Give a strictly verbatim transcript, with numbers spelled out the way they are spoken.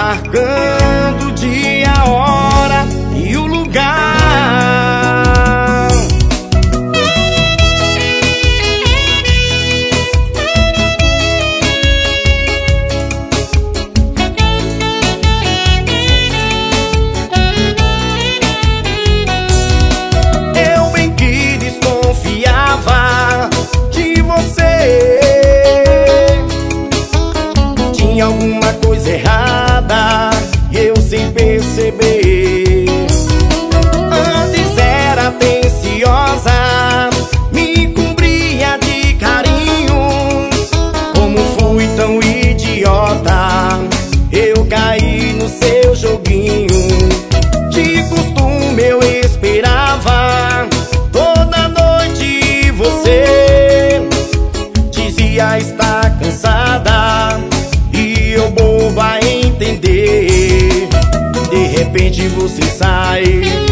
marcando o dia, a hora e o lugar. Eu bem que desconfiava de você. Tinha alguma coisa errada e eu sem perceber. Antes era atenciosa, me cobria de carinhos. Como fui tão idiota, eu caí no seu joguinho. De costume eu esperava toda noite você dizia estar cansada e eu boba entender. De repente você sai